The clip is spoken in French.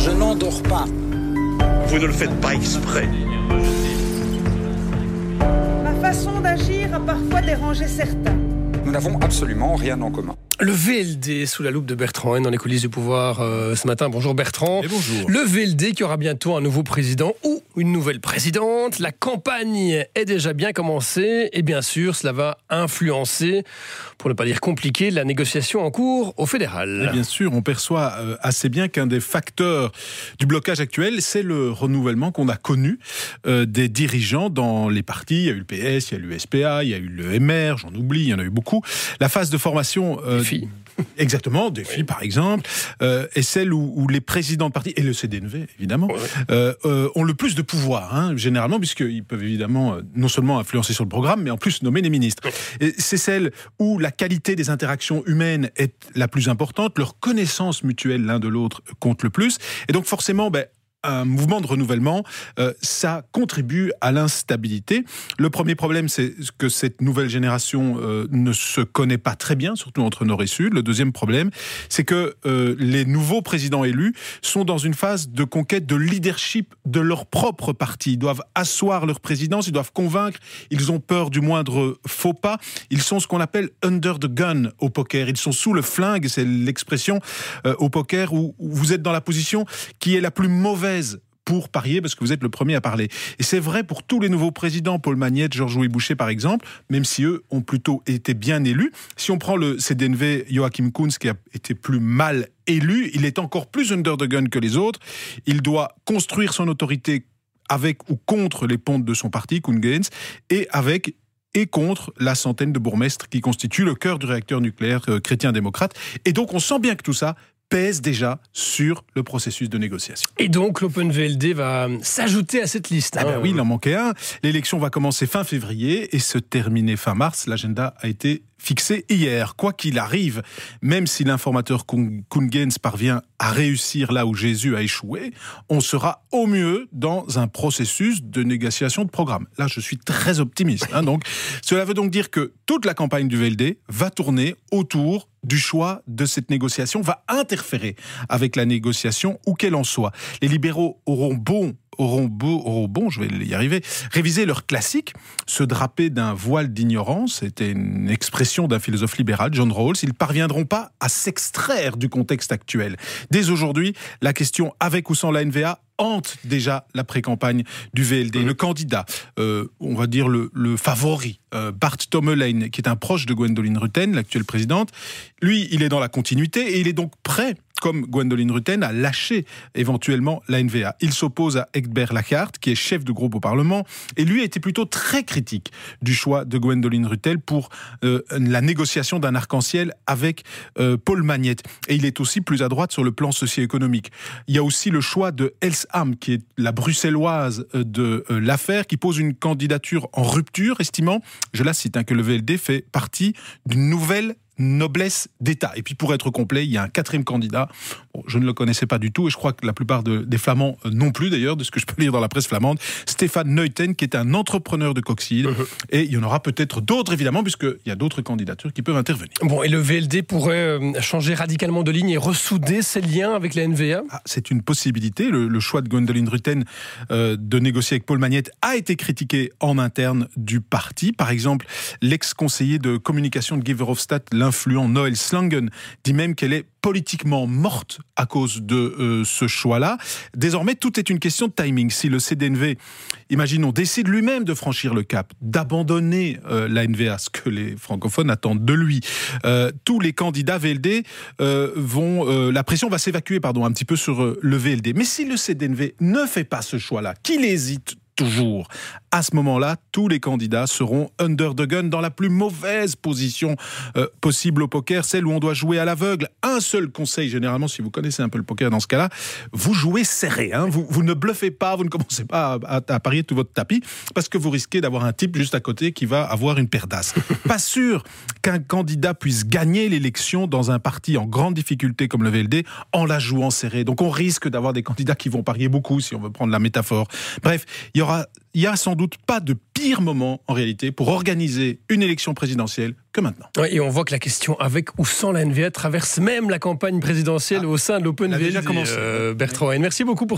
Je n'endors pas. Vous ne le faites pas exprès. Ma façon d'agir a parfois dérangé certains. Nous n'avons absolument rien en commun. Le VLD sous la loupe de Bertrand Haine dans les coulisses du pouvoir ce matin. Bonjour Bertrand. Et bonjour. Le VLD qui aura bientôt un nouveau président ou une nouvelle présidente. La campagne est déjà bien commencée et bien sûr cela va influencer, pour ne pas dire compliquer, la négociation en cours au fédéral. Et bien sûr, on perçoit assez bien qu'un des facteurs du blocage actuel, c'est le renouvellement qu'on a connu des dirigeants dans les partis. Il y a eu le PS, il y a eu l'USPA, il y a eu le MR, j'en oublie, il y en a eu beaucoup. La phase de formation... Exactement, des filles par exemple, et celle où les présidents de partis, et le CDNV évidemment, ont le plus de pouvoir, généralement, puisqu'ils peuvent évidemment non seulement influencer sur le programme, mais en plus nommer les ministres. Et c'est celle où la qualité des interactions humaines est la plus importante, leur connaissance mutuelle l'un de l'autre compte le plus, et donc forcément, un mouvement de renouvellement, ça contribue à l'instabilité. Le premier problème, c'est que cette nouvelle génération ne se connaît pas très bien, surtout entre Nord et Sud. Le deuxième problème, c'est que les nouveaux présidents élus sont dans une phase de conquête de leadership de leur propre parti. Ils doivent asseoir leur présidence, ils doivent convaincre, ils ont peur du moindre faux pas. Ils sont ce qu'on appelle under the gun au poker. Ils sont sous le flingue, c'est l'expression au poker où vous êtes dans la position qui est la plus mauvaise pour parier, parce que vous êtes le premier à parler. Et c'est vrai pour tous les nouveaux présidents, Paul Magnette, Georges-Louis Boucher par exemple, même si eux ont plutôt été bien élus. Si on prend le CDNV, Joachim Kunz, qui a été plus mal élu, il est encore plus under the gun que les autres. Il doit construire son autorité avec ou contre les pontes de son parti, Koen-Geens, et avec et contre la centaine de bourgmestres qui constituent le cœur du réacteur nucléaire chrétien-démocrate. Et donc on sent bien que tout ça pèse déjà sur le processus de négociation. Et donc l'Open VLD va s'ajouter à cette liste. Oui, il en manquait un. L'élection va commencer fin février et se terminer fin mars. L'agenda a été fixé hier. Quoi qu'il arrive, même si l'informateur Koen-Geens parvient à réussir là où Jésus a échoué, on sera au mieux dans un processus de négociation de programme. Là, je suis très optimiste. Donc, cela veut donc dire que toute la campagne du VLD va tourner autour du choix de cette négociation, va interférer avec la négociation, où qu'elle en soit. Les libéraux auront bon, je vais y arriver, réviser leur classique, se draper d'un voile d'ignorance, c'était une expression d'un philosophe libéral, John Rawls. Ils ne parviendront pas à s'extraire du contexte actuel. Dès aujourd'hui, la question avec ou sans la NVA hante déjà la pré-campagne du VLD. Le candidat, on va dire le favori, Bart Tommelein, qui est un proche de Gwendoline Rutten, l'actuelle présidente, lui, il est dans la continuité et il est donc prêt, comme Gwendoline Rutten, à lâcher éventuellement la NVA. Il s'oppose à Egbert Lachart, qui est chef de groupe au Parlement, et lui a été plutôt très critique du choix de Gwendoline Rutten pour la négociation d'un arc-en-ciel avec Paul Magnette. Et il est aussi plus à droite sur le plan socio-économique. Il y a aussi le choix de Els Ham, qui est la bruxelloise de l'affaire, qui pose une candidature en rupture, estimant, je la cite, que le VLD fait partie d'une nouvelle noblesse d'État. Et puis pour être complet, il y a un quatrième candidat. Je ne le connaissais pas du tout et je crois que la plupart des Flamands non plus d'ailleurs, de ce que je peux lire dans la presse flamande. Stéphane Neuten, qui est un entrepreneur de Coxide. Et il y en aura peut-être d'autres évidemment, puisqu'il y a d'autres candidatures qui peuvent intervenir. Bon, et le VLD pourrait changer radicalement de ligne et ressouder ses liens avec la NVA ? C'est une possibilité. Le choix de Gwendoline Rutten de négocier avec Paul Magnette a été critiqué en interne du parti. Par exemple, l'ex-conseiller de communication de Guy Verhofstadt, l'influent Noël Slangen, dit même qu'elle est politiquement morte à cause de ce choix-là. Désormais, tout est une question de timing. Si le CDNV, imaginons, décide lui-même de franchir le cap, d'abandonner la NVA, ce que les francophones attendent de lui, tous les candidats VLD la pression va s'évacuer, un petit peu sur le VLD. Mais si le CDNV ne fait pas ce choix-là, qu'il hésite toujours, à ce moment-là, tous les candidats seront under the gun dans la plus mauvaise position possible au poker, celle où on doit jouer à l'aveugle. Un seul conseil, généralement, si vous connaissez un peu le poker dans ce cas-là, vous jouez serré. Vous ne bluffez pas, vous ne commencez pas à parier tout votre tapis, parce que vous risquez d'avoir un type juste à côté qui va avoir une paire d'as. Pas sûr qu'un candidat puisse gagner l'élection dans un parti en grande difficulté comme le VLD en la jouant serré. Donc on risque d'avoir des candidats qui vont parier beaucoup, si on veut prendre la métaphore. Bref, il y aura il n'y a sans doute pas de pire moment, en réalité, pour organiser une élection présidentielle que maintenant. Ouais, et on voit que la question avec ou sans la NVA traverse même la campagne présidentielle au sein de l'Open elle a déjà VLD, commencé. Bertrand Hein. Merci beaucoup pour